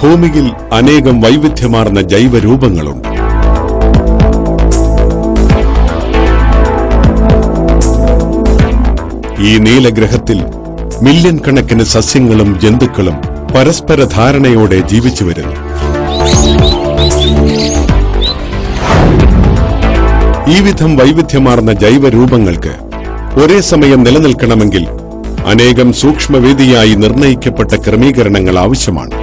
ഭൂമിയിൽ അനേകം വൈവിധ്യമാർന്ന ജൈവരൂപങ്ങളുണ്ട്. ഈ നീലഗ്രഹത്തിൽ മില്യൺ കണക്കിന് സസ്യങ്ങളും ജന്തുക്കളും പരസ്പര ധാരണയോടെ ജീവിച്ചു വരുന്നു. ഈ വിധം വൈവിധ്യമാർന്ന ജൈവരൂപങ്ങൾക്ക് ഒരേ സമയം നിലനിൽക്കണമെങ്കിൽ അനേകം സൂക്ഷ്മവേദിയായി നിർണയിക്കപ്പെട്ട ക്രമീകരണങ്ങൾ ആവശ്യമാണ്.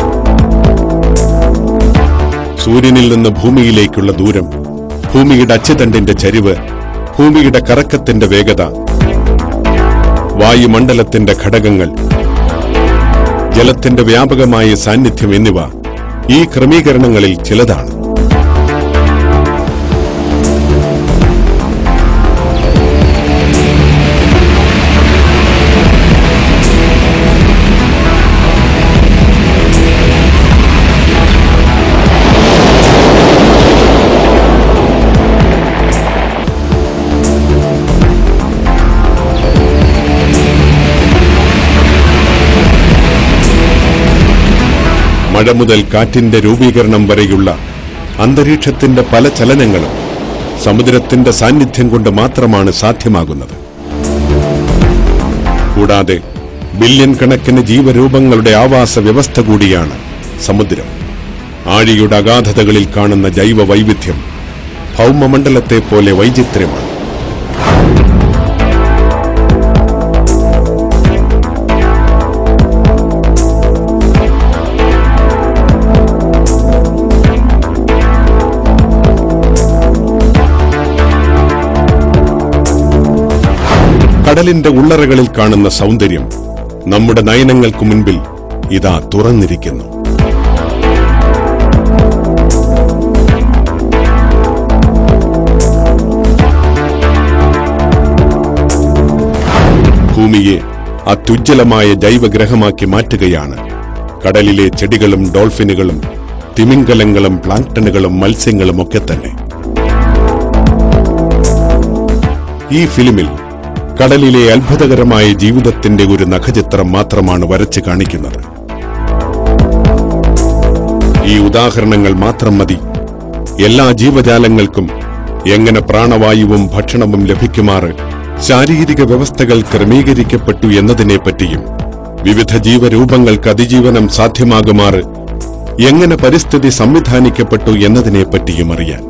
സൂര്യനിൽ നിന്ന് ഭൂമിയിലേക്കുള്ള ദൂരം, ഭൂമിയുടെ അച്ചുതണ്ടിന്റെ ചരിവ്, ഭൂമിയുടെ കറക്കത്തിന്റെ വേഗത, വായുമണ്ഡലത്തിന്റെ ഘടകങ്ങൾ, ജലത്തിന്റെ വ്യാപകമായ സാന്നിധ്യം എന്നിവ ഈ ക്രമീകരണങ്ങളിൽ ചിലതാണ്. മഴ മുതൽ കാറ്റിന്റെ രൂപീകരണം വരെയുള്ള അന്തരീക്ഷത്തിന്റെ പല ചലനങ്ങളും സമുദ്രത്തിന്റെ സാന്നിധ്യം കൊണ്ട് മാത്രമാണ് സാധ്യമാകുന്നത്. കൂടാതെ ബില്യൺ കണക്കിന് ജീവരൂപങ്ങളുടെ ആവാസ വ്യവസ്ഥ കൂടിയാണ് സമുദ്രം. ആഴിയുടെ അഗാധതകളിൽ കാണുന്ന ജൈവ വൈവിധ്യം ഭൗമമണ്ഡലത്തെ പോലെ വൈചിത്ര്യമാണ്. കടലിന്റെ ഉള്ളറകളിൽ കാണുന്ന സൗന്ദര്യം നമ്മുടെ നയനങ്ങൾക്ക് മുൻപിൽ ഇതാ തുറന്നിരിക്കുന്നു. ഭൂമിയെ അത്യുജ്വലമായ ജൈവഗ്രഹമാക്കി മാറ്റുകയാണ് കടലിലെ ചെടികളും ഡോൾഫിനുകളും തിമിംഗലങ്ങളും പ്ലാങ്ക്ടണുകളും മത്സ്യങ്ങളും ഒക്കെ തന്നെ. ഈ ഫിലിമിൽ കടലിലെ അത്ഭുതകരമായ ജീവിതത്തിന്റെ ഒരു നഖചിത്രം മാത്രമാണ് വരച്ചു കാണിക്കുന്നത്. ഈ ഉദാഹരണങ്ങൾ മാത്രം മതി എല്ലാ ജീവജാലങ്ങൾക്കും എങ്ങനെ പ്രാണവായുവും ഭക്ഷണവും ലഭിക്കുമാറ് ശാരീരിക വ്യവസ്ഥകൾ ക്രമീകരിക്കപ്പെട്ടു എന്നതിനെപ്പറ്റിയും വിവിധ ജീവരൂപങ്ങൾക്ക് അതിജീവനം സാധ്യമാകുമാറ് എങ്ങനെ പരിസ്ഥിതി സംവിധാനിക്കപ്പെട്ടു എന്നതിനെപ്പറ്റിയും അറിയാൻ.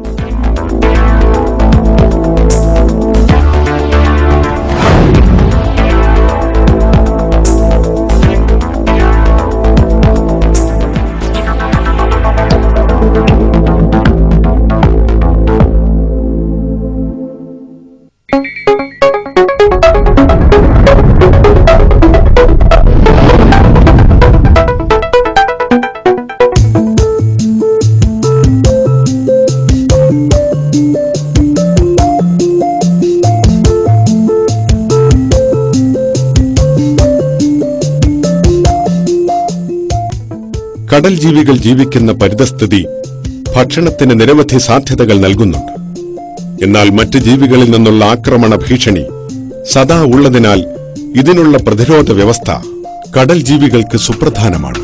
കടൽ ജീവികൾ ജീവിക്കുന്ന പരിതസ്ഥിതി ഭക്ഷണത്തിന് നിരവധി സാധ്യതകൾ നൽകുന്നുണ്ട്. എന്നാൽ മറ്റ് ജീവികളിൽ നിന്നുള്ള ആക്രമണ ഭീഷണി സദാ ഉള്ളതിനാൽ ഇതിനുള്ള പ്രതിരോധ വ്യവസ്ഥ കടൽ ജീവികൾക്ക് സുപ്രധാനമാണ്.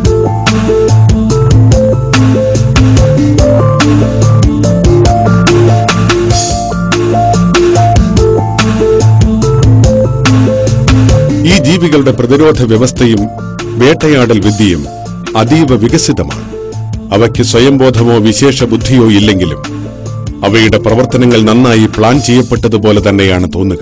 ഈ ജീവികളുടെ പ്രതിരോധ വ്യവസ്ഥയും വേട്ടയാടൽ വിദ്യയും അതീവ വികസിതമാണ്. അവയ്ക്ക് സ്വയംബോധമോ വിശേഷ ബുദ്ധിയോ ഇല്ലെങ്കിലും അവയുടെ പ്രവർത്തനങ്ങൾ നന്നായി പ്ലാൻ ചെയ്യപ്പെട്ടതുപോലെ തന്നെയാണ് തോന്നുക.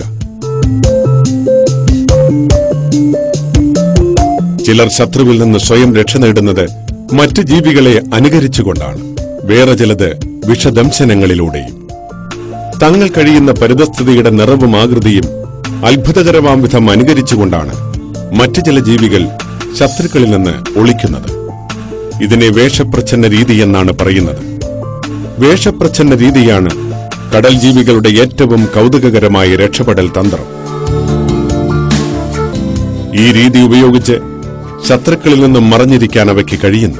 ചിലർ ശത്രുവിൽ നിന്ന് സ്വയം രക്ഷ നേടുന്നത് മറ്റ് ജീവികളെ അനുകരിച്ചുകൊണ്ടാണ്, വേറെ ചിലത് വിഷദംശനങ്ങളിലൂടെയും. തങ്ങൾ കഴിയുന്ന പരിതസ്ഥിതിയുടെ നിറവും ആകൃതിയും അത്ഭുതകരമാം വിധം അനുകരിച്ചുകൊണ്ടാണ് മറ്റു ചില ജീവികൾ ശത്രുക്കളിൽ നിന്ന് ഒളിക്കുന്നത്. ഇതിനെ വേഷപ്രച്ഛന്ന രീതി എന്നാണ് പറയുന്നത്. വേഷപ്രച്ഛന്ന രീതിയാണ് കടൽ ജീവികളുടെ ഏറ്റവും കൗതുകകരമായ രക്ഷപ്പെടൽ തന്ത്രം. ഈ രീതി ഉപയോഗിച്ച് ശത്രുക്കളിൽ നിന്നും മറഞ്ഞിരിക്കാൻ അവയ്ക്ക് കഴിയുന്നു.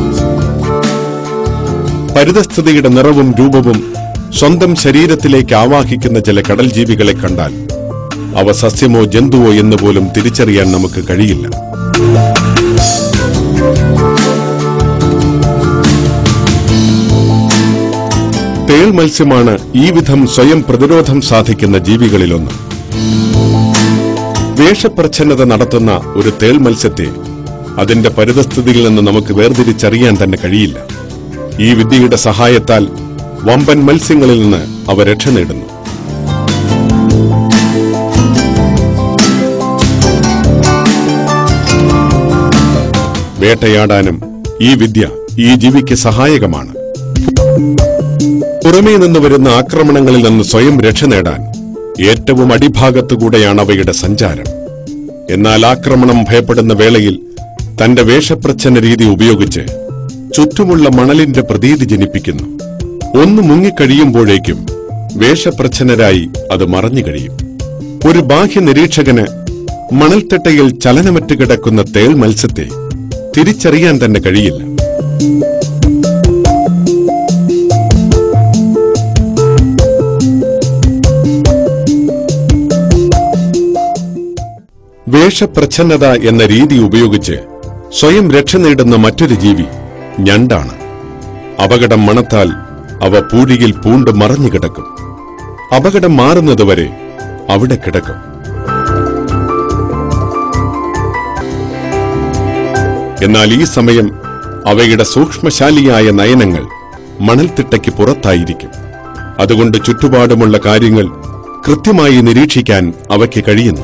പരിതസ്ഥിതിയുടെ നിറവും രൂപവും സ്വന്തം ശരീരത്തിലേക്ക് ആവാഹിക്കുന്ന ചില കടൽ ജീവികളെ കണ്ടാൽ അവ സസ്യമോ ജന്തുവോ എന്നുപോലും തിരിച്ചറിയാൻ നമുക്ക് കഴിയില്ല. തേൾ മത്സ്യമാണ് ഈ വിധം സ്വയം പ്രതിരോധം സാധിക്കുന്ന ജീവികളിലൊന്ന്. വേഷപ്രച്ഛന്നത നടത്തുന്ന ഒരു തേൾ മത്സ്യത്തെ അതിന്റെ പരിതസ്ഥിതിയിൽ നിന്ന് നമുക്ക് വേർതിരിച്ചറിയാൻ തന്നെ കഴിയില്ല. ഈ വിദ്യയുടെ സഹായത്താൽ വമ്പൻ മത്സ്യങ്ങളിൽ നിന്ന് അവ രക്ഷ നേടുന്നു. വേട്ടയാടാനും ഈ വിദ്യ ഈ ജീവിക്ക് സഹായകമാണ്. പുറമേ നിന്ന് വരുന്ന ആക്രമണങ്ങളിൽ നിന്ന് സ്വയം രക്ഷ നേടാൻ ഏറ്റവും അടിഭാഗത്തുകൂടെയാണ് അവയുടെ സഞ്ചാരം. എന്നാൽ ആക്രമണം ഭയപ്പെടുന്ന വേളയിൽ തന്റെ വേഷപ്രച്ഛന്ന രീതി ഉപയോഗിച്ച് ചുറ്റുമുള്ള മണലിന്റെ പ്രതീതി ജനിപ്പിക്കുന്നു. ഒന്ന് മുങ്ങിക്കഴിയുമ്പോഴേക്കും വേഷപ്രച്ഛന്നരായി അത് മറഞ്ഞു കഴിയും. ഒരു ബാഹ്യ നിരീക്ഷകന് മണൽത്തിട്ടയിൽ ചലനമറ്റ് കിടക്കുന്ന തേൾ മത്സ്യത്തെ തിരിച്ചറിയാൻ തന്നെ കഴിയില്ല. വേഷപ്രച്ഛന്നത എന്ന രീതി ഉപയോഗിച്ച് സ്വയം രക്ഷ നേടുന്ന മറ്റൊരു ജീവി ഞണ്ടാണ്. അപകടം മണത്താൽ അവ പൂഴിയിൽ പൂണ്ട് മറഞ്ഞു കിടക്കും. അപകടം മാറുന്നതുവരെ അവിടെ കിടക്കും. എന്നാൽ ഈ സമയം അവയുടെ സൂക്ഷ്മശാലിയായ നയനങ്ങൾ മണൽത്തിട്ടയ്ക്ക് പുറത്തായിരിക്കും. അതുകൊണ്ട് ചുറ്റുപാടുമുള്ള കാര്യങ്ങൾ കൃത്യമായി നിരീക്ഷിക്കാൻ അവയ്ക്ക് കഴിയുന്നു.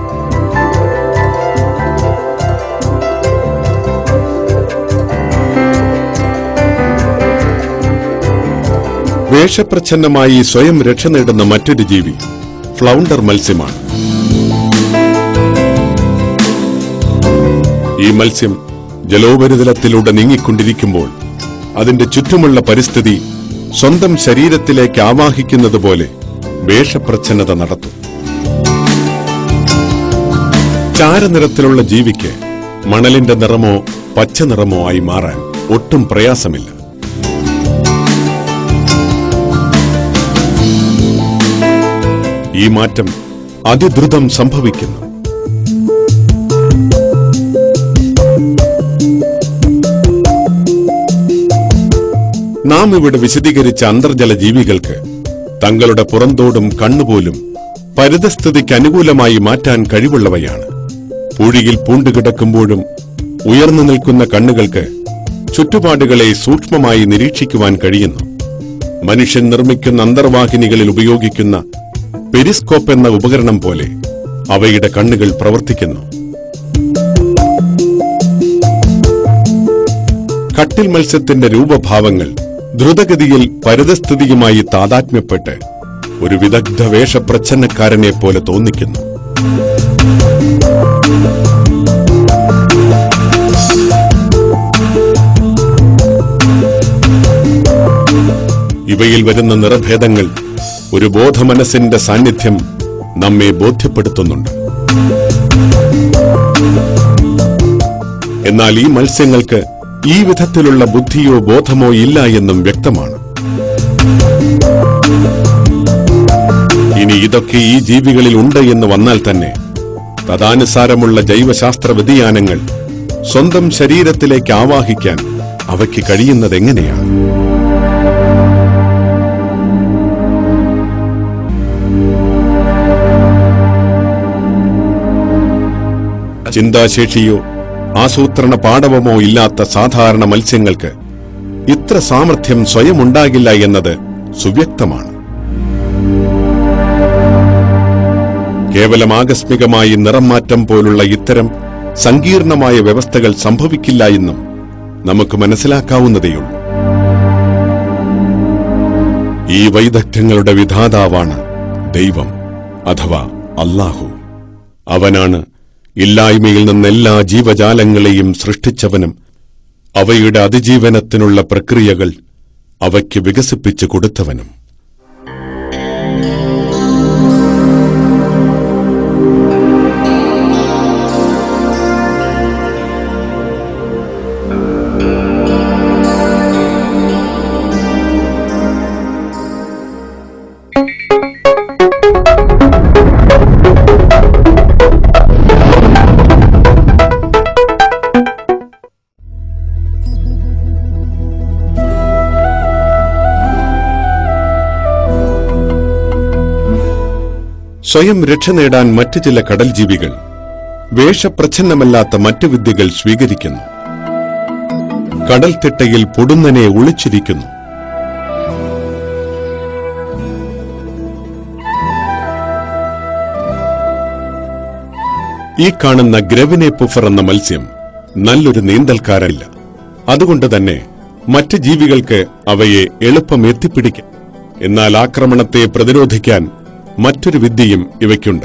വേഷപ്രച്ഛന്നമായി സ്വയം രക്ഷ നേടുന്ന മറ്റൊരു ജീവി ഫ്ലൗണ്ടർ മത്സ്യമാണ്. ഈ മത്സ്യം ജലോപരിതലത്തിലൂടെ നീങ്ങിക്കൊണ്ടിരിക്കുമ്പോൾ അതിന്റെ ചുറ്റുമുള്ള പരിസ്ഥിതി സ്വന്തം ശരീരത്തിലേക്ക് ആവാഹിക്കുന്നതുപോലെ വേഷപ്രച്ഛന്നത നടത്തും. ചാരനിറത്തിലുള്ള ജീവിക്ക് മണലിന്റെ നിറമോ പച്ച നിറമോ ആയി മാറാൻ ഒട്ടും പ്രയാസമില്ല. ഈ മാറ്റം അതിദ്രുതം സംഭവിക്കുന്നു. നാം ഇവിടെ വിശദീകരിച്ച അന്തർജല ജീവികൾക്ക് തങ്ങളുടെ പുറന്തോടും കണ്ണുപോലും പരിതസ്ഥിതിക്ക് അനുകൂലമായി മാറ്റാൻ കഴിവുള്ളവയാണ്. പൂഴിയിൽ പൂണ്ടുകിടക്കുമ്പോഴും ഉയർന്നു നിൽക്കുന്ന കണ്ണുകൾക്ക് ചുറ്റുപാടുകളെ സൂക്ഷ്മമായി നിരീക്ഷിക്കുവാൻ കഴിയുന്നു. മനുഷ്യൻ നിർമ്മിക്കുന്ന അന്തർവാഹിനികളിൽ ഉപയോഗിക്കുന്ന പെരിസ്കോപ്പ് എന്ന ഉപകരണം പോലെ അവയുടെ കണ്ണുകൾ പ്രവർത്തിക്കുന്നു. കട്ടിൽ മത്സ്യത്തിന്റെ രൂപഭാവങ്ങൾ ദ്രുതഗതിയിൽ പരിതസ്ഥിതിയുമായി താദാത്മ്യപ്പെട്ട് ഒരു വിദഗ്ധ വേഷപ്രച്ഛന്നക്കാരനെ പോലെ തോന്നിക്കുന്നു. ഇവയിൽ വരുന്ന നിറഭേദങ്ങൾ ഒരു ബോധമനസ്സിന്റെ സാന്നിധ്യം നമ്മെ ബോധ്യപ്പെടുത്തുന്നുണ്ട്. എന്നാൽ ഈ മത്സ്യങ്ങൾക്ക് ഈ വിധത്തിലുള്ള ബുദ്ധിയോ ബോധമോ ഇല്ല എന്നും വ്യക്തമാണ്. ഇനി ഇതൊക്കെ ഈ ജീവികളിൽ ഉണ്ട് എന്ന് വന്നാൽ തന്നെ തദാനുസാരമുള്ള ജൈവശാസ്ത്ര വ്യതിയാനങ്ങൾ സ്വന്തം ശരീരത്തിലേക്ക് ആവാഹിക്കാൻ അവയ്ക്ക് കഴിയുന്നതെങ്ങനെയാണ്? ചിന്താശേഷിയോ ആസൂത്രണ പാടവമോ ഇല്ലാത്ത സാധാരണ മത്സ്യങ്ങൾക്ക് ഇത്ര സാമർഥ്യം സ്വയം ഉണ്ടാകില്ല എന്നത് സുവ്യക്തമാണ്. കേവലം ആകസ്മികമായി നിറം മാറ്റം പോലുള്ള ഇത്തരം സങ്കീർണമായ വ്യവസ്ഥകൾ സംഭവിക്കില്ല എന്നും നമുക്ക് മനസ്സിലാക്കാവുന്നതേയുള്ളൂ. ഈ വൈദഗ്ധ്യങ്ങളുടെ വിധാതാവാണ് ദൈവം അഥവാ അല്ലാഹു. അവനാണ് ഇല്ലായ്മയിൽ നിന്നെല്ലാ ജീവജാലങ്ങളെയും സൃഷ്ടിച്ചവനും അവയുടെ അതിജീവനത്തിനുള്ള പ്രക്രിയകൾ അവയ്ക്ക് വികസിപ്പിച്ചു കൊടുത്തവനും. സ്വയം രക്ഷ നേടാൻ മറ്റു ചില കടൽ ജീവികൾ വേഷപ്രച്ഛന്നമല്ലാത്ത മറ്റു വിദ്യകൾ സ്വീകരിക്കുന്നു. കടൽത്തിട്ടയിൽ പൊടുന്നനെ ഒളിച്ചിരിക്കുന്നു. ഈ കാണുന്ന ഗ്രവിനെ പുഫർ എന്ന മത്സ്യം നല്ലൊരു നീന്തൽക്കാരല്ല. അതുകൊണ്ട് തന്നെ മറ്റ് ജീവികൾക്ക് അവയെ എളുപ്പം എത്തിപ്പിടിക്കാം. എന്നാൽ ആക്രമണത്തെ പ്രതിരോധിക്കാൻ മറ്റൊരു വിദ്യയും ഇവയ്ക്കുണ്ട്.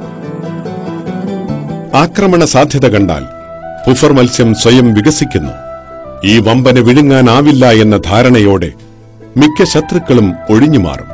ആക്രമണ സാധ്യത കണ്ടാൽ പുഫർ മത്സ്യം സ്വയം വികസിക്കുന്നു. ഈ വമ്പനെ വിഴുങ്ങാനാവില്ല എന്ന ധാരണയോടെ മിക്ക ശത്രുക്കളും ഒഴിഞ്ഞുമാറും.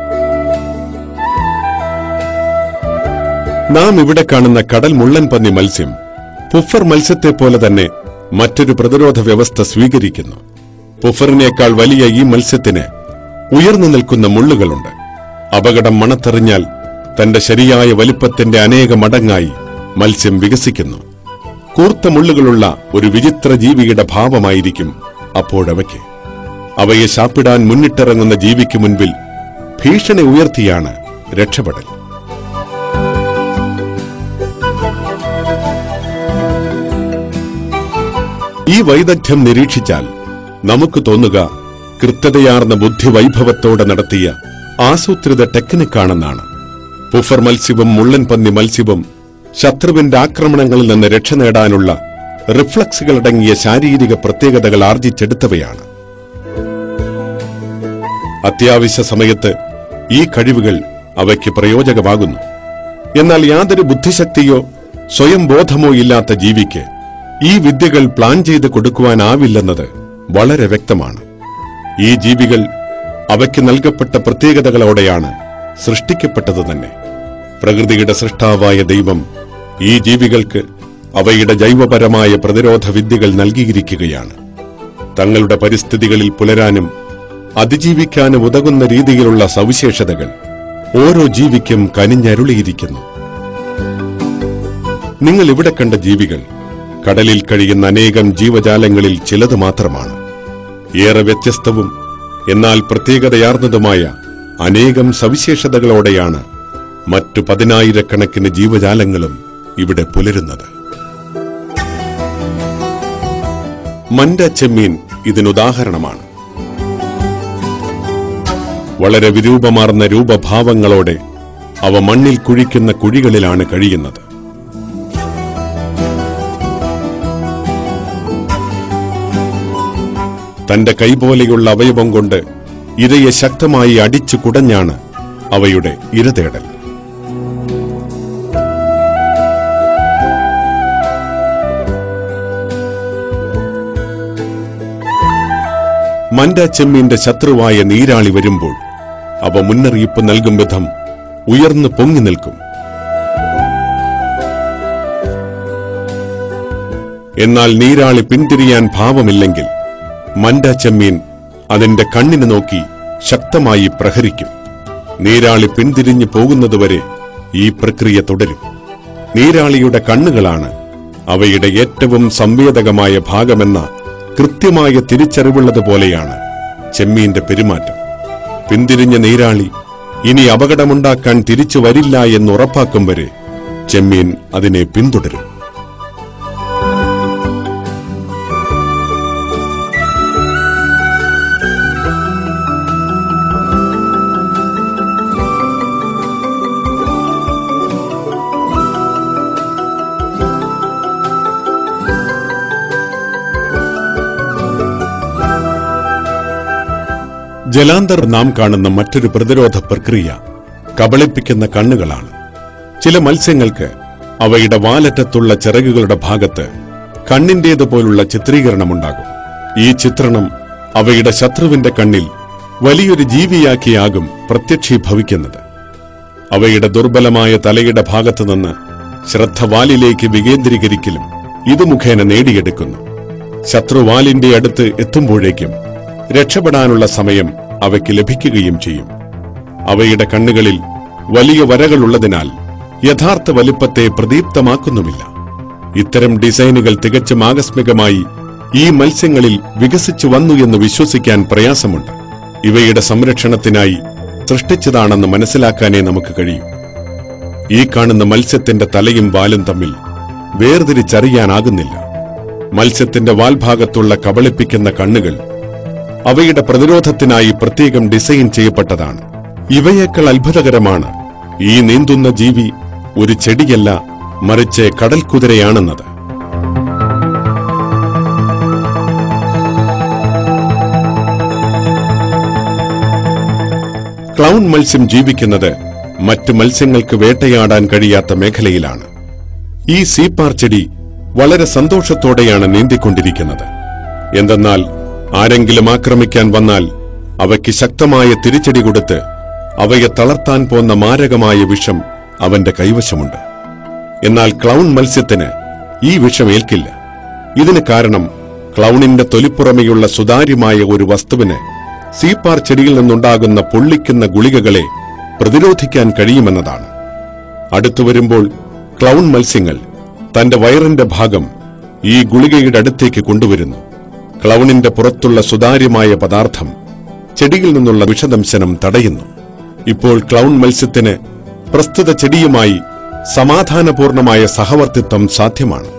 നാം ഇവിടെ കാണുന്ന കടൽ മുള്ളൻ പന്നി മത്സ്യം പുഫർ മത്സ്യത്തെപ്പോലെ തന്നെ മറ്റൊരു പ്രതിരോധ വ്യവസ്ഥ സ്വീകരിക്കുന്നു. പുഫറിനേക്കാൾ വലിയ ഈ മത്സ്യത്തിന് ഉയർന്നു നിൽക്കുന്ന മുള്ളുകളുണ്ട്. അപകടം മണത്തെറിഞ്ഞാൽ തന്റെ ശരിയായ വലിപ്പത്തിന്റെ അനേക മടങ്ങായി മത്സ്യം വികസിക്കുന്നു. കൂർത്ത മുള്ളുകളുള്ള ഒരു വിചിത്ര ജീവിയുടെ ഭാവമായിരിക്കും അപ്പോഴവയ്ക്ക്. അവയെ ശാപ്പിടാൻ മുന്നിട്ടിറങ്ങുന്ന ജീവിക്ക് മുൻപിൽ ഭീഷണി ഉയർത്തിയാണ് രക്ഷപ്പെടൽ. ഈ വൈദഗ്ധ്യം നിരീക്ഷിച്ചാൽ നമുക്ക് തോന്നുക കൃത്യതയാർന്ന ബുദ്ധിവൈഭവത്തോടെ നടത്തിയ ആസൂത്രിത ടെക്നിക്കാണെന്നാണ്. പുഫർ മത്സ്യവും മുള്ളൻ പന്നി മത്സ്യവും ശത്രുവിന്റെ ആക്രമണങ്ങളിൽ നിന്ന് രക്ഷ നേടാനുള്ള റിഫ്ലക്സുകളടങ്ങിയ ശാരീരിക പ്രത്യേകതകൾ ആർജിച്ചെടുത്തവയാണ്. അത്യാവശ്യ സമയത്ത് ഈ കഴിവുകൾ അവയ്ക്ക് പ്രയോജകമാകുന്നു. എന്നാൽ യാതൊരു ബുദ്ധിശക്തിയോ സ്വയം ബോധമോ ഇല്ലാത്ത ജീവിക്ക് ഈ വിദ്യകൾ പ്ലാൻ ചെയ്ത് കൊടുക്കുവാനാവില്ലെന്നത് വളരെ വ്യക്തമാണ്. ഈ ജീവികൾ അവയ്ക്ക് നൽകപ്പെട്ട പ്രത്യേകതകളോടെയാണ് സൃഷ്ടിക്കപ്പെട്ടത് തന്നെ. പ്രകൃതിയുടെ സൃഷ്ടാവായ ദൈവം ഈ ജീവികൾക്ക് അവയുടെ ജൈവപരമായ പ്രതിരോധ വിദ്യകൾ നൽകിയിരിക്കുകയാണ്. തങ്ങളുടെ പരിസ്ഥിതികളിൽ പുലരാനും അതിജീവിക്കാനും ഉതകുന്ന രീതിയിലുള്ള സവിശേഷതകൾ ഓരോ ജീവിക്കും കനിഞ്ഞരുളിയിരിക്കുന്നു. നിങ്ങൾ ഇവിടെ കണ്ട ജീവികൾ കടലിൽ കഴിയുന്ന അനേകം ജീവജാലങ്ങളിൽ ചിലത് മാത്രമാണ്. ഏറെ വ്യത്യസ്തവും എന്നാൽ പ്രത്യേകതയാർന്നതുമായ അനേകം സവിശേഷതകളോടെയാണ് മറ്റു 10,000-കണക്കിന് ജീവജാലങ്ങളും ഇവിടെ പുലരുന്നത്. മൻഡ ചെമ്മീൻ ഇതിനുദാഹരണമാണ്. വളരെ വിരൂപമാർന്ന രൂപഭാവങ്ങളോടെ അവ മണ്ണിൽ കുഴിക്കുന്ന കുഴികളിലാണ് കഴിയുന്നത്. തന്റെ കൈപോലെയുള്ള അവയവം കൊണ്ട് ഇരയെ ശക്തമായി അടിച്ചു കുടഞ്ഞാണ് അവയുടെ ഇരതേടൽ. മൻഡ ചെമ്മീന്റെ ശത്രുവായ നീരാളി വരുമ്പോൾ അവ മുന്നറിയിപ്പ് നൽകും വിധം ഉയർന്നു പൊങ്ങി നിൽക്കും. എന്നാൽ നീരാളി പിന്തിരിയാൻ ഭാവമില്ലെങ്കിൽ മൻഡ ചെമ്മീൻ അതിന്റെ കണ്ണിന് നോക്കി ശക്തമായി പ്രഹരിക്കും. നീരാളി പിന്തിരിഞ്ഞു പോകുന്നതുവരെ ഈ പ്രക്രിയ തുടരും. നീരാളിയുടെ കണ്ണുകളാണ് അവയുടെ ഏറ്റവും സംവേദകമായ ഭാഗമെന്ന കൃത്യമായ തിരിച്ചറിവുള്ളതുപോലെയാണ് ചെമ്മീന്റെ പെരുമാറ്റം. പിന്തിരിഞ്ഞ നീരാളി ഇനി അപകടമുണ്ടാക്കാൻ തിരിച്ചു വരില്ല എന്നുറപ്പാക്കും വരെ ചെമ്മീൻ അതിനെ പിന്തുടരും. ജലാന്തർ നാം കാണുന്ന മറ്റൊരു പ്രതിരോധ പ്രക്രിയ കബളിപ്പിക്കുന്ന കണ്ണുകളാണ്. ചില മത്സ്യങ്ങൾക്ക് അവയുടെ വാലറ്റത്തുള്ള ചിറകുകളുടെ ഭാഗത്ത് കണ്ണിന്റേതുപോലുള്ള ചിത്രീകരണമുണ്ടാകും. ഈ ചിത്രണം അവയുടെ ശത്രുവിന്റെ കണ്ണിൽ വലിയൊരു ജീവിയാക്കിയാകും പ്രത്യക്ഷീഭവിക്കുന്നത്. അവയുടെ ദുർബലമായ തലയുടെ ഭാഗത്തുനിന്ന് ശ്രദ്ധ വാലിലേക്ക് വികേന്ദ്രീകരിക്കലും ഇത് മുഖേന നേടിയെടുക്കുന്നു. ശത്രുവാലിന്റെ അടുത്ത് എത്തുമ്പോഴേക്കും രക്ഷപ്പെടാനുള്ള സമയം അവയ്ക്ക് ലഭിക്കുകയും ചെയ്യും. അവയുടെ കണ്ണുകളിൽ വലിയ വരകളുള്ളതിനാൽ യഥാർത്ഥ വലിപ്പത്തെ പ്രദീപ്തമാക്കുന്നുമില്ല. ഇത്തരം ഡിസൈനുകൾ തികച്ചും ആകസ്മികമായി ഈ മത്സ്യങ്ങളിൽ വികസിച്ചു വന്നു എന്ന് വിശ്വസിക്കാൻ പ്രയാസമുണ്ട്. ഇവയുടെ സംരക്ഷണത്തിനായി സൃഷ്ടിച്ചതാണെന്ന് മനസ്സിലാക്കാനേ നമുക്ക് കഴിയൂ. ഈ കാണുന്ന മത്സ്യത്തിന്റെ തലയും വാലും തമ്മിൽ വേർതിരിച്ചറിയാനാകുന്നില്ല. മത്സ്യത്തിന്റെ വാൽഭാഗത്തുള്ള കബളിപ്പിക്കുന്ന കണ്ണുകൾ അവയുടെ പ്രതിരോധത്തിനായി പ്രത്യേകം ഡിസൈൻ ചെയ്യപ്പെട്ടതാണ്. ഇവയേക്കാൾ അത്ഭുതകരമാണ് ഈ നീന്തുന്ന ജീവി ഒരു ചെടിയല്ല, മറിച്ച് കടൽക്കുതിരയാണെന്നത്. ക്ലൗൺ മത്സ്യം ജീവിക്കുന്നത് മറ്റ് മത്സ്യങ്ങൾക്ക് വേട്ടയാടാൻ കഴിയാത്ത മേഖലയിലാണ്. ഈ സീപ്പാർ ചെടി വളരെ സന്തോഷത്തോടെയാണ് നീന്തിക്കൊണ്ടിരിക്കുന്നത്. എന്തെന്നാൽ ആരെങ്കിലും ആക്രമിക്കാൻ വന്നാൽ അവയ്ക്ക് ശക്തമായ തിരിച്ചടി കൊടുത്ത് അവയെ തളർത്താൻ പോന്ന മാരകമായ വിഷം അവന്റെ കൈവശമുണ്ട്. എന്നാൽ ക്ലൗൺ മത്സ്യത്തിന് ഈ വിഷം ഏൽക്കില്ല. ഇതിന് കാരണം ക്ലൗണിന്റെ തൊലിപ്പുറമെയുള്ള സുതാര്യമായ ഒരു വസ്തുവിന് സീപ്പാർ ചെടിയിൽ നിന്നുണ്ടാകുന്ന പൊള്ളിക്കുന്ന ഗുളികകളെ പ്രതിരോധിക്കാൻ കഴിയുമെന്നതാണ്. അടുത്തുവരുമ്പോൾ ക്ലൗൺ മത്സ്യങ്ങൾ തന്റെ വയറിന്റെ ഭാഗം ഈ ഗുളികയുടെ അടുത്തേക്ക് കൊണ്ടുവരുന്നു. ക്ലൗണിന്റെ പുറത്തുള്ള സുതാര്യമായ പദാർത്ഥം ചെടിയിൽ നിന്നുള്ള വിഷദംശനം തടയുന്നു. ഇപ്പോൾ ക്ലൗൺ മത്സ്യത്തിന് പ്രസ്തുത ചെടിയുമായി സമാധാനപൂർണമായ സഹവർത്തിത്വം സാധ്യമാണ്.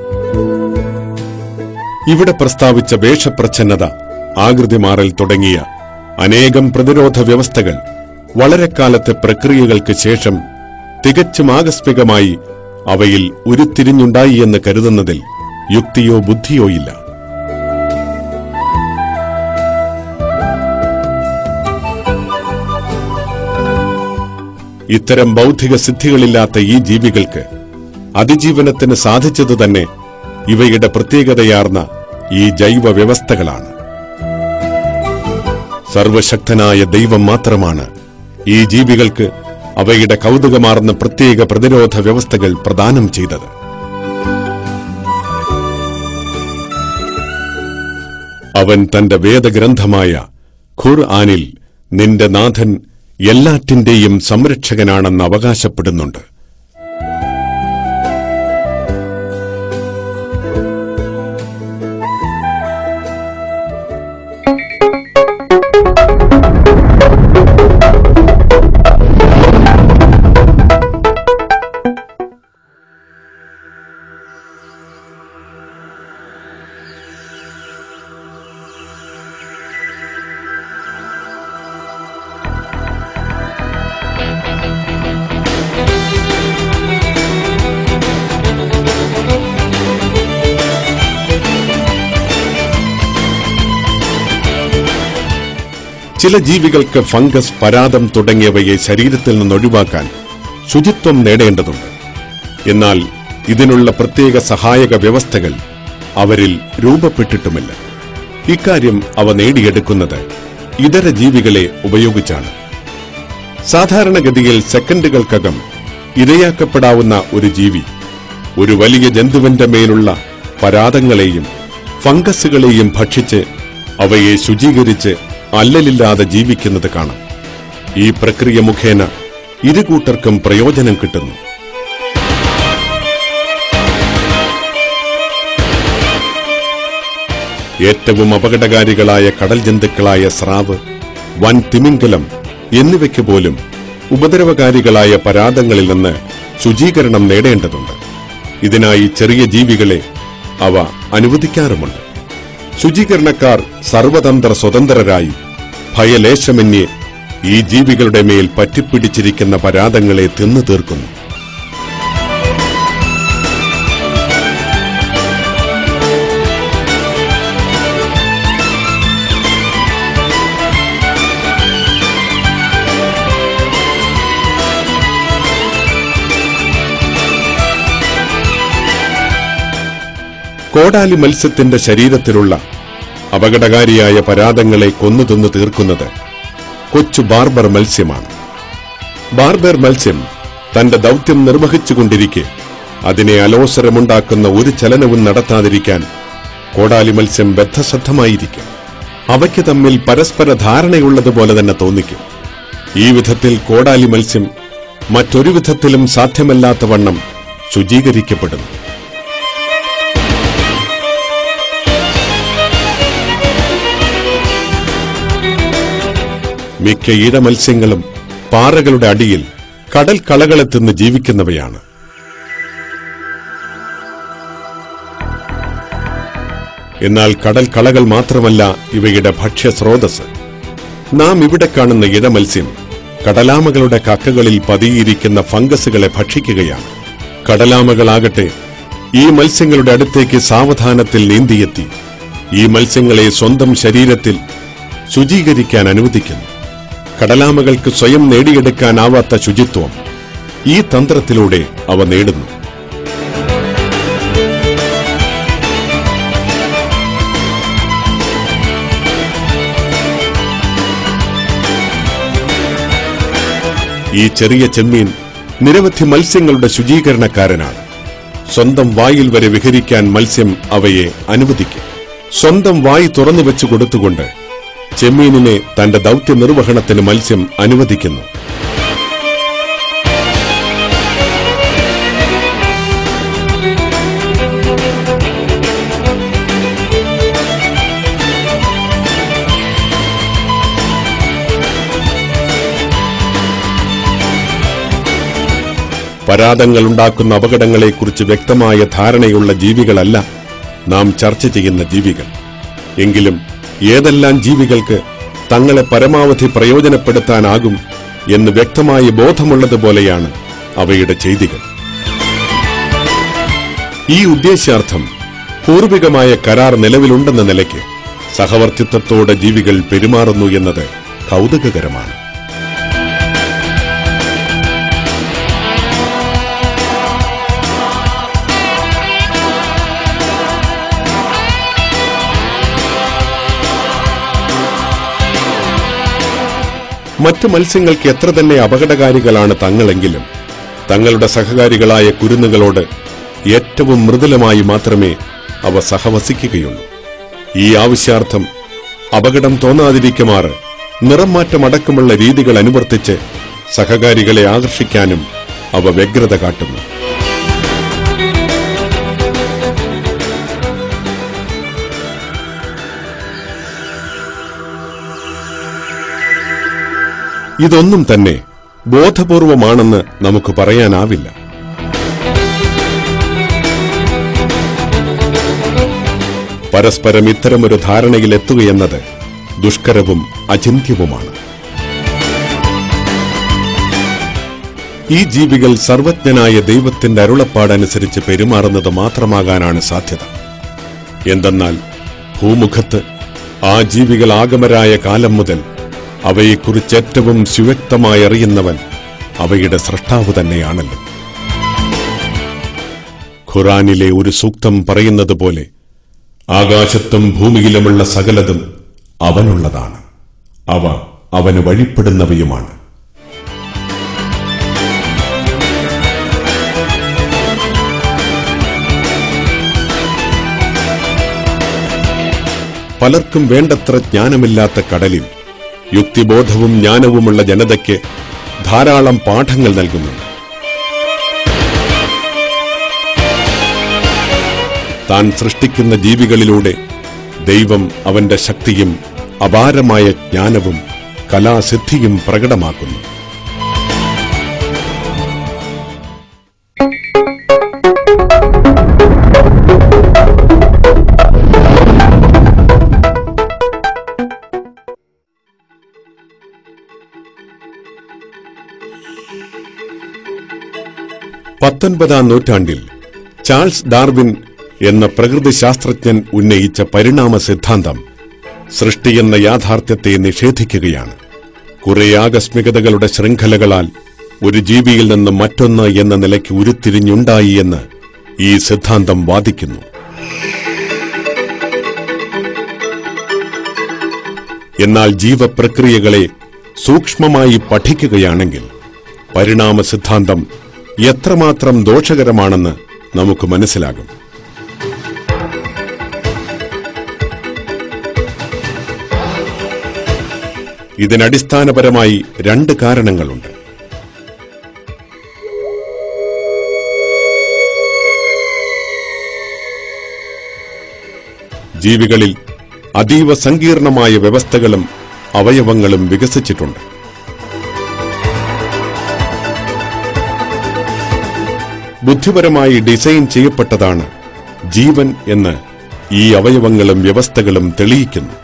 ഇവിടെ പ്രസ്താവിച്ച വേഷപ്രച്ഛന്നത, ആകൃതി മാറൽ തുടങ്ങിയ അനേകം പ്രതിരോധ വ്യവസ്ഥകൾ വളരെ കാലത്തെ പ്രക്രിയകൾക്ക് ശേഷം തികച്ചും ആകസ്മികമായി അവയിൽ ഉരുത്തിരിഞ്ഞുണ്ടായി എന്ന് കരുതുന്നതിൽ യുക്തിയോ ബുദ്ധിയോ ഇല്ല. ഇത്തരം ബൗദ്ധിക സിദ്ധികളില്ലാത്ത ഈ ജീവികൾക്ക് അതിജീവനത്തിന് സാധിച്ചതുതന്നെ ഇവയുടെ പ്രത്യേകതയാർന്ന ഈ ജൈവ വ്യവസ്ഥകളാണ്. സർവശക്തനായ ദൈവം മാത്രമാണ് ഈ ജീവികൾക്ക് അവയുടെ കൗതുകമാർന്ന പ്രത്യേക പ്രതിരോധ വ്യവസ്ഥകൾ പ്രദാനം ചെയ്തത്. അവൻ തന്റെ വേദഗ്രന്ഥമായ ഖുർആനിൽ നിന്റെ നാഥൻ എല്ലാറ്റിന്റെയും സംരക്ഷകനാണെന്ന് അവകാശപ്പെടുന്നുണ്ട്. ചില ജീവികൾക്ക് ഫംഗസ്, പരാതം തുടങ്ങിയവയെ ശരീരത്തിൽ നിന്നൊഴിവാക്കാൻ ശുചിത്വം നേടേണ്ടതുണ്ട്. എന്നാൽ ഇതിനുള്ള പ്രത്യേക സഹായക വ്യവസ്ഥകൾ അവരിൽ രൂപപ്പെട്ടിട്ടുമില്ല. ഇക്കാര്യം അവ നേടിയെടുക്കുന്നത് ഇതര ജീവികളെ ഉപയോഗിച്ചാണ്. സാധാരണഗതിയിൽ സെക്കൻഡുകൾക്കകം ഇരയാക്കപ്പെടാവുന്ന ഒരു ജീവി ഒരു വലിയ ജന്തുവിന്റെ മേലുള്ള പരാതങ്ങളെയും ഫംഗസുകളെയും ഭക്ഷിച്ച് അവയെ ശുചീകരിച്ച് അല്ലലില്ലാതെ ജീവിക്കുന്നത് കാണാം. ഈ പ്രക്രിയ മുഖേന ഇരുകൂട്ടർക്കും പ്രയോജനം കിട്ടുന്നു. ഏറ്റവും അപകടകാരികളായ കടൽ ജന്തുക്കളായ സ്രാവ്, വൻ തിമിംഗലം എന്നിവയ്ക്ക് പോലും ഉപദ്രവകാരികളായ പരാതങ്ങളിൽ നിന്ന് ശുചീകരണം നേടേണ്ടതുണ്ട്. ഇതിനായി ചെറിയ ജീവികളെ അവ അനുവദിക്കാറുമുണ്ട്. ശുചീകരണക്കാർ സർവതന്ത്ര സ്വതന്ത്രരായി ഭയലേശമന്യേ ഈ ജീവികളുടെ മേൽ പറ്റിപ്പിടിച്ചിരിക്കുന്ന പരാതങ്ങളെ തിന്നു തീർക്കുന്നു. കോടാലി മത്സ്യത്തിന്റെ ശരീരത്തിലുള്ള അപകടകാരിയായ പരാതങ്ങളെ കൊന്നു തിന്നു തീർക്കുന്നത് കൊച്ചു ബാർബർ മത്സ്യമാണ്. ബാർബർ മത്സ്യം തന്റെ ദൌത്യം നിർവഹിച്ചുകൊണ്ടിരിക്കെ അതിനെ അലോസരമുണ്ടാക്കുന്ന ഒരു ചലനവും നടത്താതിരിക്കാൻ കോടാലി മത്സ്യം ബദ്ധശ്രദ്ധമായിരിക്കും. അവയ്ക്ക് തമ്മിൽ പരസ്പര ധാരണയുള്ളതുപോലെ തന്നെ തോന്നിക്കും. ഈ വിധത്തിൽ കോടാലി മത്സ്യം മറ്റൊരു വിധത്തിലും സാധ്യമല്ലാത്ത വണ്ണം ശുചീകരിക്കപ്പെടുന്നു. മിക്ക ഇഴമത്സ്യങ്ങളും പാറകളുടെ അടിയിൽ കടൽ കളകളെ തിന്ന് ജീവിക്കുന്നവയാണ്. എന്നാൽ കടൽ കളകൾ മാത്രമല്ല ഇവയുടെ ഭക്ഷ്യസ്രോതസ്. നാം ഇവിടെ കാണുന്ന ഇഴമത്സ്യം കടലാമകളുടെ കക്കകളിൽ പതിയിരിക്കുന്ന ഫംഗസുകളെ ഭക്ഷിക്കുകയാണ്. കടലാമകളാകട്ടെ ഈ മത്സ്യങ്ങളുടെ അടുത്തേക്ക് സാവധാനത്തിൽ നീന്തിയെത്തി ഈ മത്സ്യങ്ങളെ സ്വന്തം ശരീരത്തിൽ ശുചീകരിക്കാൻ അനുവദിക്കുന്നു. കടലാമകൾക്ക് സ്വയം നേടിയെടുക്കാനാവാത്ത ശുചിത്വം ഈ തന്ത്രത്തിലൂടെ അവ നേടുന്നു. ഈ ചെറിയ ചെമ്മീൻ നിരവധി മത്സ്യങ്ങളുടെ ശുചീകരണക്കാരനാണ്. സ്വന്തം വായിൽ വരെ വിഹരിക്കാൻ മത്സ്യം അവയെ അനുവദിക്കും. സ്വന്തം വായി തുറന്നുവെച്ചു കൊടുത്തുകൊണ്ട് ചെമ്മീനിനെ തന്റെ ദൌത്യ നിർവഹണത്തിന് മത്സ്യം അനുവദിക്കുന്നു. പരാതങ്ങളുണ്ടാക്കുന്ന അപകടങ്ങളെക്കുറിച്ച് വ്യക്തമായ ധാരണയുള്ള ജീവികളല്ല നാം ചർച്ച ചെയ്യുന്ന ജീവികൾ. എങ്കിലും ഏതെല്ലാം ജീവികൾക്ക് തങ്ങളെ പരമാവധി പ്രയോജനപ്പെടുത്താനാകും എന്ന് വ്യക്തമായ ബോധമുള്ളതുപോലെയാണ് അവയുടെ ചെയ്തികൾ. ഈ ഉദ്ദേശ്യാർത്ഥം പൂർവികമായ കരാർ നിലവിലുണ്ടെന്ന നിലയ്ക്ക് സഹവർത്തിത്വത്തോടെ ജീവികൾ പെരുമാറുന്നു എന്നത് കൗതുകകരമാണ്. മറ്റു മത്സ്യങ്ങൾക്ക് എത്ര തന്നെ അപകടകാരികളാണ് തങ്ങളെങ്കിലും തങ്ങളുടെ സഹകാരികളായ കുരുന്നുകളോട് ഏറ്റവും മൃദുലമായി മാത്രമേ അവ സഹവസിക്കുകയുള്ളൂ. ഈ ആവശ്യാർത്ഥം അപകടം തോന്നാതിരിക്കുമാറ് നിറം മാറ്റമടക്കമുള്ള രീതികൾ അനുവർത്തിച്ച് സഹകാരികളെ ആകർഷിക്കാനും അവ വ്യഗ്രത കാട്ടുന്നു. ഇതൊന്നും തന്നെ ബോധപൂർവമാണെന്ന് നമുക്ക് പറയാനാവില്ല. പരസ്പരം ഇത്തരമൊരു ധാരണയിലെത്തുകയെന്നത് ദുഷ്കരവും അചിന്ത്യവുമാണ്. ഈ ജീവികൾ സർവജ്ഞനായ ദൈവത്തിന്റെ അരുളപ്പാടനുസരിച്ച് പെരുമാറുന്നത് മാത്രമാകാനാണ് സാധ്യത. എന്തെന്നാൽ ഭൂമുഖത്ത് ആ ജീവികൾ ആഗമരായ കാലം മുതൽ അവയെക്കുറിച്ച് ഏറ്റവും സുവ്യക്തമായി അറിയുന്നവൻ അവയുടെ സ്രഷ്ടാവ് തന്നെയാണല്ലോ. ഖുർആനിലെ ഒരു സൂക്തം പറയുന്നത് പോലെ ആകാശത്തും ഭൂമിയിലുമുള്ള സകലതും അവനുള്ളതാണ്, അവ അവന് വഴിപ്പെടുന്നവയുമാണ്. പലർക്കും വേണ്ടത്ര ജ്ഞാനമില്ലാത്ത കടലിൽ യുക്തിബോധവും ജ്ഞാനവുമുള്ള ജനതയ്ക്ക് ധാരാളം പാഠങ്ങൾ നൽകുന്നുണ്ട്. താൻ സൃഷ്ടിക്കുന്ന ജീവികളിലൂടെ ദൈവം അവന്റെ ശക്തിയും അപാരമായ ജ്ഞാനവും കലാസിദ്ധിയും പ്രകടമാക്കുന്നു. പത്തൊൻപതാം നൂറ്റാണ്ടിൽ ചാൾസ് ഡാർവിൻ എന്ന പ്രകൃതിശാസ്ത്രജ്ഞൻ ഉന്നയിച്ച പരിണാമ സിദ്ധാന്തം സൃഷ്ടിയെന്ന യാഥാർത്ഥ്യത്തെ നിഷേധിക്കുകയാണ്. കുറെ ആകസ്മികതകളുടെ ശൃംഖലകളാൽ ഒരു ജീവിയിൽ നിന്ന് മറ്റൊന്ന് എന്ന നിലയ്ക്ക് ഉരുത്തിരിഞ്ഞുണ്ടായി എന്ന് ഈ സിദ്ധാന്തം വാദിക്കുന്നു. എന്നാൽ ജീവപ്രക്രിയകളെ സൂക്ഷ്മമായി പഠിക്കുകയാണെങ്കിൽ പരിണാമ സിദ്ധാന്തം എത്രമാത്രം ദോഷകരമാണെന്ന് നമുക്ക് മനസ്സിലാകും. ഇതിനടിസ്ഥാനപരമായി രണ്ട് കാരണങ്ങളുണ്ട്. ജീവികളിൽ അതീവ സങ്കീർണമായ വ്യവസ്ഥകളും അവയവങ്ങളും വികസിച്ചിട്ടുണ്ട്. ബുദ്ധിപരമായി ഡിസൈൻ ചെയ്യപ്പെട്ടതാണ് ജീവൻ എന്ന് ഈ അവയവങ്ങളും വ്യവസ്ഥകളും തെളിയിക്കുന്നു.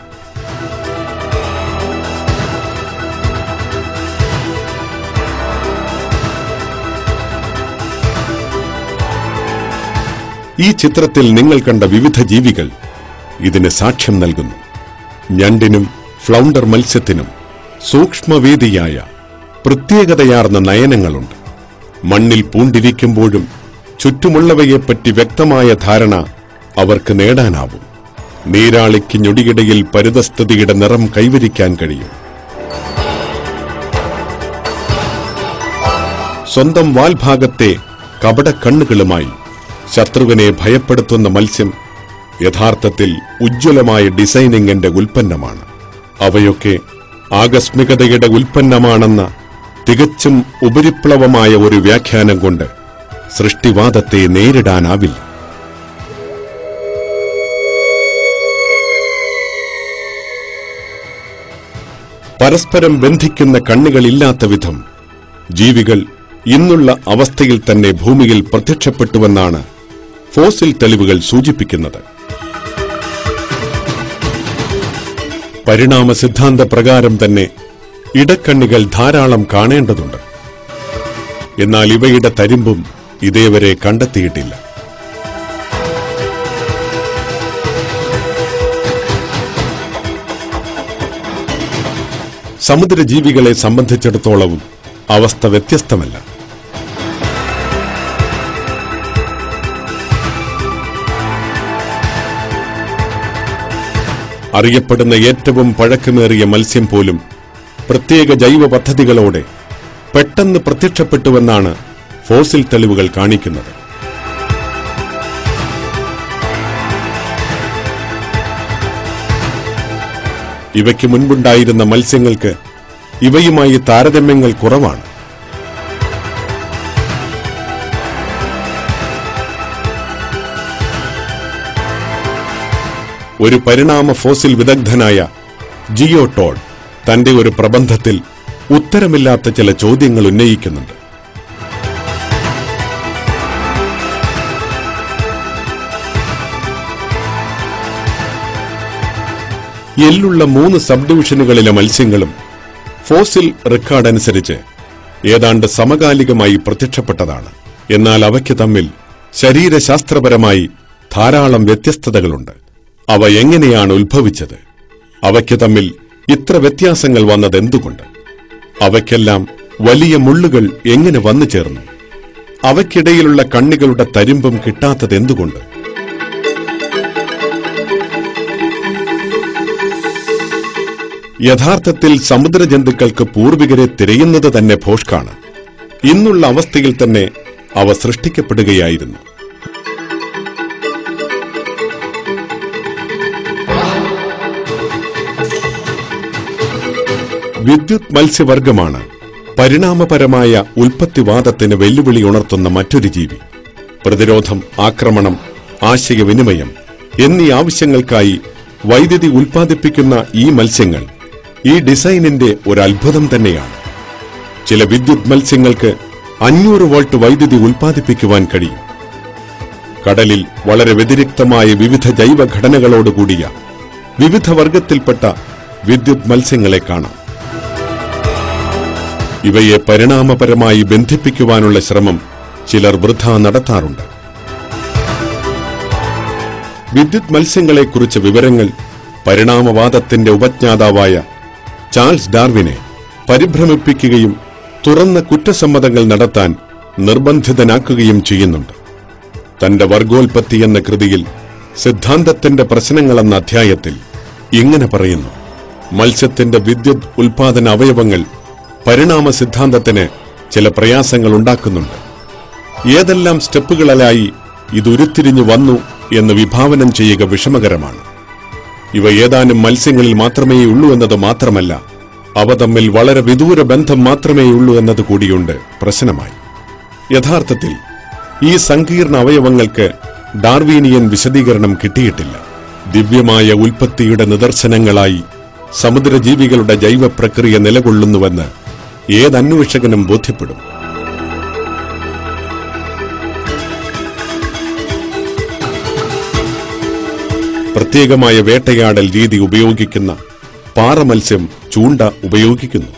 ഈ ചിത്രത്തിൽ നിങ്ങൾ കണ്ട വിവിധ ജീവികൾ ഇതിന് സാക്ഷ്യം നൽകുന്നു. ഞണ്ടിനും ഫ്ലൗണ്ടർ മത്സ്യത്തിനും സൂക്ഷ്മവേദിയായ പ്രത്യേകതയാർന്ന നയനങ്ങളുണ്ട്. മണ്ണിൽ പൂണ്ടിരിക്കുമ്പോഴും ചുറ്റുമുള്ളവയെപ്പറ്റി വ്യക്തമായ ധാരണ അവർക്ക് നേടാനാവും. നീരാളിക്ക് ഞൊടിയിടയിൽ പരിതസ്ഥിതിയുടെ നിറം കൈവരിക്കാൻ കഴിയും. സ്വന്തം വാൽഭാഗത്തെ കപടക്കണ്ണുകളുമായി ശത്രുവിനെ ഭയപ്പെടുത്തുന്ന മത്സ്യം യഥാർത്ഥത്തിൽ ഉജ്ജ്വലമായ ഡിസൈനിങ്ങിന്റെ ഉൽപ്പന്നമാണ്. അവയൊക്കെ ആകസ്മികതയുടെ ഉൽപ്പന്നമാണെന്ന തികച്ചും ഉപരിപ്ലവമായ ഒരു വ്യാഖ്യാനം കൊണ്ട് സൃഷ്ടിവാദത്തെ നേരിടാനാവില്ല. പരസ്പരം ബന്ധിക്കുന്ന കണ്ണുകളില്ലാത്ത വിധം ജീവികൾ ഇന്നുള്ള അവസ്ഥയിൽ തന്നെ ഭൂമിയിൽ പ്രത്യക്ഷപ്പെട്ടുവെന്നാണ് ഫോസിൽ തെളിവുകൾ സൂചിപ്പിക്കുന്നത്. പരിണാമ സിദ്ധാന്ത പ്രകാരം തന്നെ ഇടക്കണ്ണികൾ ധാരാളം കാണേണ്ടതുണ്ട്. എന്നാൽ ഇവയുടെ തരിമ്പും ഇതേവരെ കണ്ടെത്തിയിട്ടില്ല. സമുദ്രജീവികളെ സംബന്ധിച്ചിടത്തോളവും അവസ്ഥ വ്യത്യസ്തമല്ല. അറിയപ്പെടുന്ന ഏറ്റവും പഴക്കമേറിയ മത്സ്യം പോലും പ്രത്യേക ജൈവ പദ്ധതികളോടെ പെട്ടെന്ന് പ്രത്യക്ഷപ്പെട്ടുവെന്നാണ് ഫോസിൽ തെളിവുകൾ കാണിക്കുന്നത്. ഇവയ്ക്ക് മുൻപുണ്ടായിരുന്ന മത്സ്യങ്ങൾക്ക് ഇവയുമായി താരതമ്യങ്ങൾ കുറവാണ്. ഒരു പരിണാമ ഫോസിൽ വിദഗ്ധനായ ജിയോ ടോഡ് തന്റെ ഒരു പ്രബന്ധത്തിൽ ഉത്തരമില്ലാത്ത ചില ചോദ്യങ്ങൾ ഉന്നയിക്കുന്നുണ്ട്. എല്ലുള്ള 3 സബ് ഡിവിഷനുകളിലെ മത്സ്യങ്ങളും ഫോസിൽ റെക്കോർഡ് അനുസരിച്ച് ഏതാണ്ട് സമകാലികമായി പ്രത്യക്ഷപ്പെട്ടതാണ്. എന്നാൽ അവയ്ക്ക് തമ്മിൽ ശരീരശാസ്ത്രപരമായി ധാരാളം വ്യത്യസ്തതകളുണ്ട്. അവ എങ്ങനെയാണ് ഉത്ഭവിച്ചത്? അവയ്ക്ക് തമ്മിൽ ഇത്ര വ്യത്യാസങ്ങൾ വന്നതെന്തുകൊണ്ട്? അവയ്ക്കെല്ലാം വലിയ മുള്ളുകൾ എങ്ങനെ വന്നു ചേർന്നു? അവയ്ക്കിടയിലുള്ള കണ്ണികളുടെ തരിമ്പും കിട്ടാത്തതെന്തുകൊണ്ട്? യഥാർത്ഥത്തിൽ സമുദ്രജന്തുക്കൾക്ക് പൂർവികരെ തിരയുന്നത് തന്നെ ഭോഷ്കാണ്. ഇന്നുള്ള അവസ്ഥയിൽ തന്നെ അവ സൃഷ്ടിക്കപ്പെടുകയായിരുന്നു. വിദ്യുത് മത്സ്യവർഗമാണ് പരിണാമപരമായ ഉൽപ്പത്തിവാദത്തിന് വെല്ലുവിളി ഉണർത്തുന്ന മറ്റൊരു ജീവി. പ്രതിരോധം, ആക്രമണം, ആശയവിനിമയം എന്നീ ആവശ്യങ്ങൾക്കായി വൈദ്യുതി ഉൽപ്പാദിപ്പിക്കുന്ന ഈ മത്സ്യങ്ങൾ ഈ ഡിസൈനിന്റെ ഒരു അത്ഭുതം തന്നെയാണ്. ചില വിദ്യുത് മത്സ്യങ്ങൾക്ക് 500 വോൾട്ട് വൈദ്യുതി ഉൽപ്പാദിപ്പിക്കുവാൻ കഴിയും. കടലിൽ വളരെ വ്യതിരിക്തമായ വിവിധ ജൈവഘടനകളോടുകൂടിയ വിവിധ വർഗത്തിൽപ്പെട്ട വിദ്യുത് മത്സ്യങ്ങളെ കാണാം. ഇവയെ പരിണാമപരമായി ബന്ധിപ്പിക്കുവാനുള്ള ശ്രമം ചിലർ വൃഥാ നടത്താറുണ്ട്. വിദ്യുത് മത്സ്യങ്ങളെക്കുറിച്ച് വിവരങ്ങൾ പരിണാമവാദത്തിന്റെ ഉപജ്ഞാതാവായ ചാൾസ് ഡാർവിനെ പരിഭ്രമിപ്പിക്കുകയും തുറന്ന കുറ്റസമ്മതങ്ങൾ നടത്താൻ നിർബന്ധിതനാക്കുകയും ചെയ്യുന്നുണ്ട്. തന്റെ വർഗോൽപത്തി എന്ന കൃതിയിൽ സിദ്ധാന്തത്തിന്റെ പ്രശ്നങ്ങളെന്ന അധ്യായത്തിൽ ഇങ്ങനെ പറയുന്നു: മത്സ്യത്തിന്റെ വിദ്യുത് ഉൽപാദന അവയവങ്ങൾ പരിണാമ സിദ്ധാന്തത്തിന് ചില പ്രയാസങ്ങൾ ഉണ്ടാക്കുന്നുണ്ട്. ഏതെല്ലാം സ്റ്റെപ്പുകളിലായി ഇത് ഉരുത്തിരിഞ്ഞു വന്നു എന്ന് വിഭാവനം ചെയ്യുക വിഷമകരമാണ്. ഇവ ഏതാനും മത്സ്യങ്ങളിൽ മാത്രമേയുള്ളൂ എന്നത് മാത്രമല്ല, അവ തമ്മിൽ വളരെ വിദൂര ബന്ധം മാത്രമേയുള്ളൂ എന്നത് കൂടിയുണ്ട് പ്രശ്നമായി. യഥാർത്ഥത്തിൽ ഈ സങ്കീർണ അവയവങ്ങൾക്ക് ഡാർവീനിയൻ വിശദീകരണം കിട്ടിയിട്ടില്ല. ദിവ്യമായ ഉൽപ്പത്തിയുടെ നിദർശനങ്ങളായി സമുദ്രജീവികളുടെ ജൈവപ്രക്രിയ നിലകൊള്ളുന്നുവെന്ന് ഏതന്വേഷകനും ബോധ്യപ്പെടും. പ്രത്യേകമായ വേട്ടയാടൽ രീതി ഉപയോഗിക്കുന്ന പാറമത്സ്യം ചൂണ്ട ഉപയോഗിക്കുന്നു.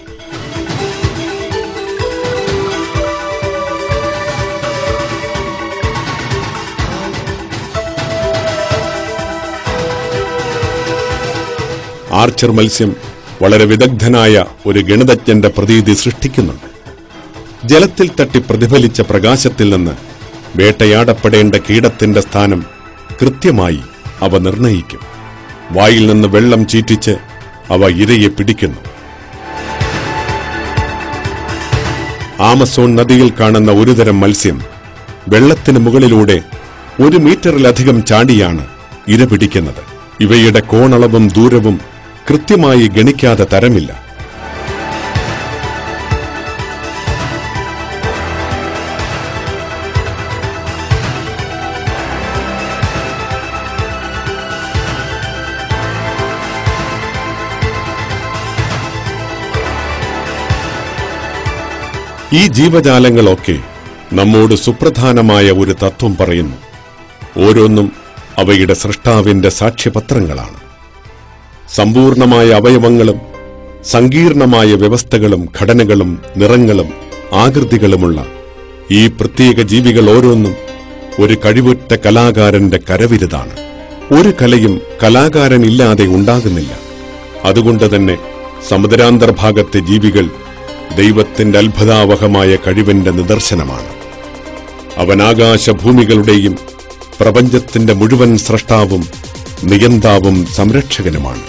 ആർച്ചർ മത്സ്യം വളരെ വിദഗ്ധനായ ഒരു ഗണിതജ്ഞന്റെ പ്രതീതി സൃഷ്ടിക്കുന്നുണ്ട്. ജലത്തിൽ തട്ടി പ്രതിഫലിച്ച പ്രകാശത്തിൽ നിന്ന് വേട്ടയാടപ്പെടേണ്ട കീടത്തിന്റെ സ്ഥാനം കൃത്യമായി അവ നിർണയിക്കും. വായിൽ നിന്ന് വെള്ളം ചീറ്റിച്ച് അവ ഇരയെ പിടിക്കുന്നു. ആമസോൺ നദിയിൽ കാണുന്ന ഒരുതരം മത്സ്യം വെള്ളത്തിന് മുകളിലൂടെ 1 മീറ്ററിലധികം ചാടിയാണ് ഇര പിടിക്കുന്നത്. ഇവയുടെ കോണളവും ദൂരവും കൃത്യമായി ഗണിക്കാതെ തരമില്ല. ഈ ജീവജാലങ്ങളൊക്കെ നമ്മോട് സുപ്രധാനമായ ഒരു തത്വം പറയുന്നു. ഓരോന്നും അവയുടെ സൃഷ്ടാവിന്റെ സാക്ഷ്യപത്രങ്ങളാണ്. സമ്പൂർണമായ അവയവങ്ങളും സങ്കീർണമായ വ്യവസ്ഥകളും ഘടനകളും നിറങ്ങളും ആകൃതികളുമുള്ള ഈ പ്രത്യേക ജീവികൾ ഓരോന്നും ഒരു കഴിവുറ്റ കലാകാരന്റെ കരവിരുതാണ്. ഒരു കലയും കലാകാരനില്ലാതെ ഉണ്ടാകുന്നില്ല. അതുകൊണ്ട് തന്നെ സമുദ്രാന്തർഭാഗത്തെ ജീവികൾ ദൈവത്തിന്റെ അത്ഭുതാവഹമായ കഴിവിന്റെ നിദർശനമാണ്. അവൻ ആകാശഭൂമികളുടെയും പ്രപഞ്ചത്തിന്റെ മുഴുവൻ സ്രഷ്ടാവും നിയന്താവും സംരക്ഷകനുമാണ്.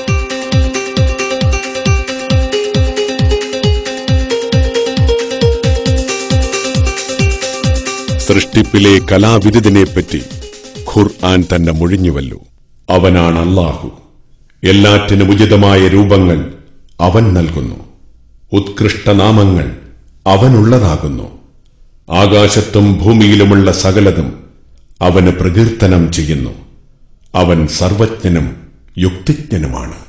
സൃഷ്ടിപ്പിലെ കലാവിരുദിനെപ്പറ്റി ഖുർആൻ തന്നെ മൊഴിഞ്ഞുവല്ലോ. അവനാണ് അല്ലാഹു. എല്ലാറ്റിനും ഉചിതമായ രൂപങ്ങൾ അവൻ നൽകുന്നു. ഉത്കൃഷ്ടനാമങ്ങൾ അവനുള്ളതാകുന്നു. ആകാശത്തും ഭൂമിയിലുമുള്ള സകലതും അവന് പ്രകീർത്തനം ചെയ്യുന്നു. അവൻ സർവജ്ഞനും യുക്തിജ്ഞനുമാണ്.